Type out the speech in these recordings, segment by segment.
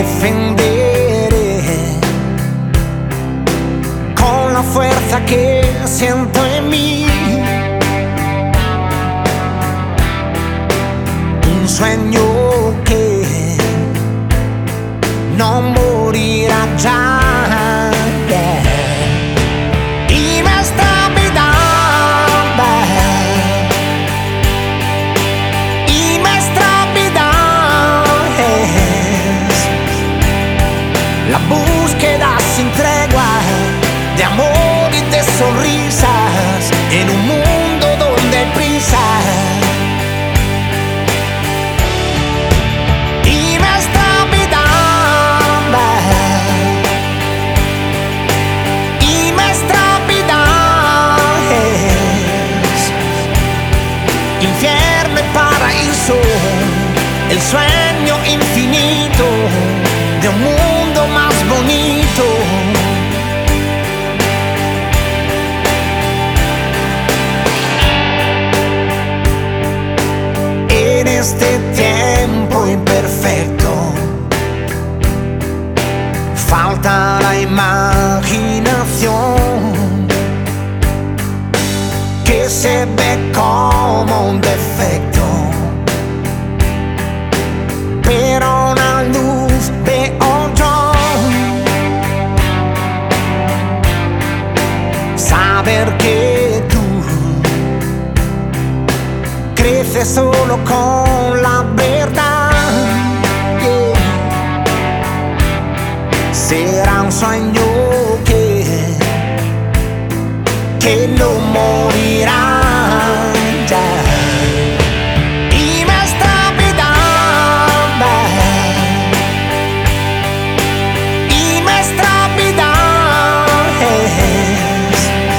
defenderé con la fuerza que siento en mí. Un sueño que no morirá ya. Y nuestra vida, y nuestra vida es la búsqueda sin tregua de amor y de sonrisas en un mundo donde hay prisa. Infierno y paraíso, el sueño infinito de un mundo más bonito. En este tiempo imperfecto falta la imaginación, que se ve como un defecto, pero una luz veo yo. Saber que tú creces solo con la verdad, yeah. Será un sueño que no morirá ya. Y nuestra vida, y nuestra vida es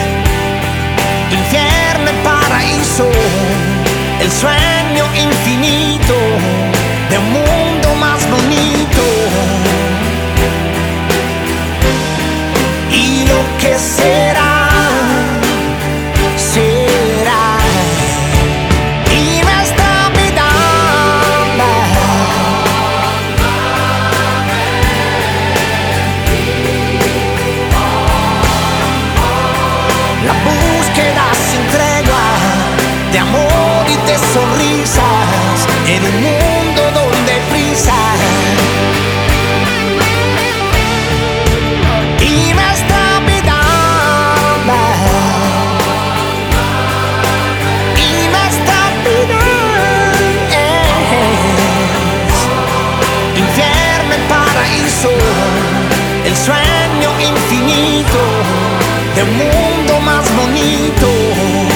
infierno y paraíso, el sueño infinito de un mundo más bonito. Y lo que será de amor y de sonrisas en un mundo donde hay prisa. Y nuestra vida, y nuestra vida es infierno y paraíso, el sueño infinito de un mundo más bonito.